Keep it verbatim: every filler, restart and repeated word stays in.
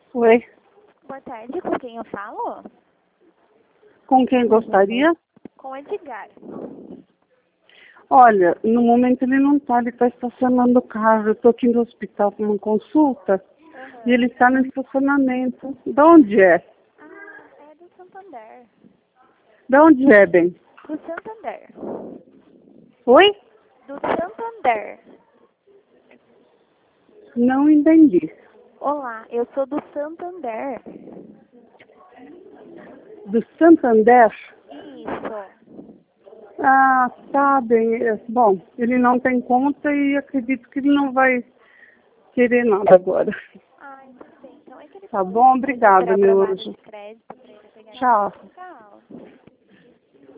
Oi, Boa tarde, com quem eu falo? com quem gostaria? Com Edgar. Olha, no momento ele não está, ele está estacionando o carro. Eu estou aqui no hospital com uma consulta e ele está no estacionamento. De onde é? Ah, é do Santander. De onde é, bem? Do Santander. Oi? Do Santander. Não entendi. Olá, eu sou do Santander. Do Santander? Isso. Ah, tá bem. É, Bom, ele não tem conta e acredito que ele não vai querer nada agora. Ah, tudo bem. Então é que ele Tá falou bom, que obrigada, para meu aprovado anjo. de crédito para ele pegar. Tchau. Tchau.